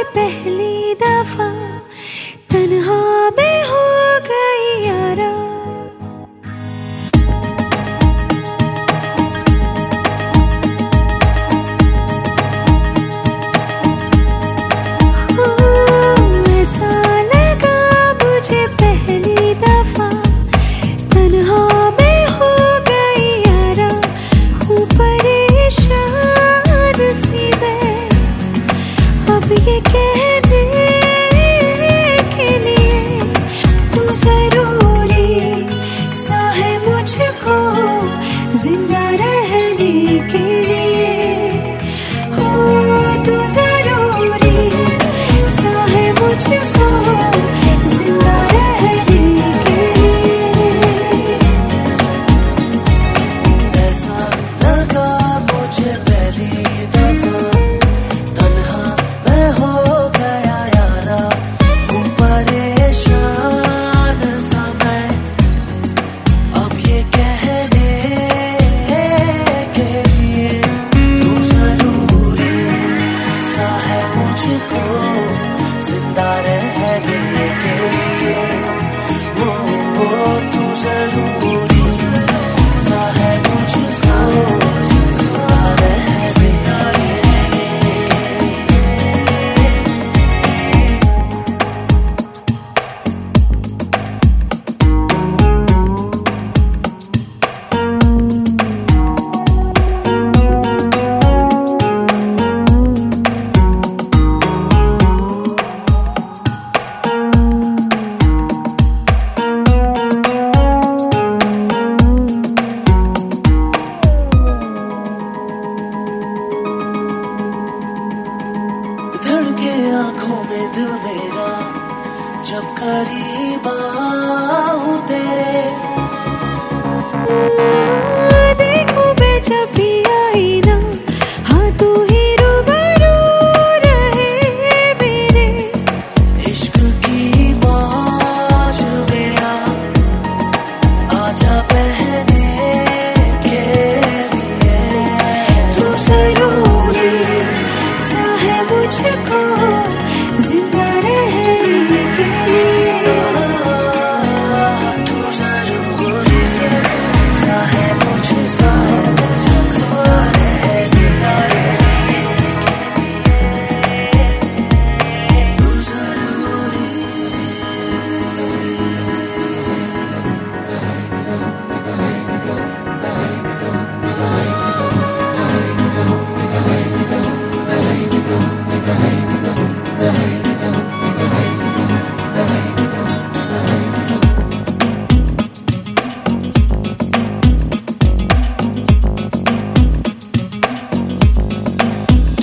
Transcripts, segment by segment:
पहली दफा तन्हा में हो गई यारा। ऐसा लगा मुझे पहली दफा तन्हा में हो गई यारा। हूँ परेशान सी मैं अब ये कहने के लिए तू जरूरी सा है मुझको जिंदा रहने के लिए। हो तू जरूरी सा है मुझको जिंदा रहने के लिए। ऐसा लगा मुझे पहली दफा तन्हा मैं हो गया यारा। हूँ परेशान सा मैं अब ये कहने के लिए तू जरूरी सा है मुझको जिंदा रहने के लिए। वो तू जरूरी सा है मुझको जिंदा रहने के लिए। धड़के आंखों में दिल मेरा जब करीब आऊं तेरे। देखूं मैं जब भी आई ना हाँ तू ही रूबरू रहे मेरे। इश्क की मौज में आजा बहने के लिए। तू जरूरी सा है मुझको जिंदा रहने के लिए। तू जरूरी सा है मुझको जिंदा रहने के लिए। तू जरूरी।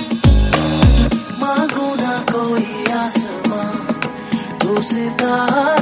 मांगू ना कोई आसमां तू सितारा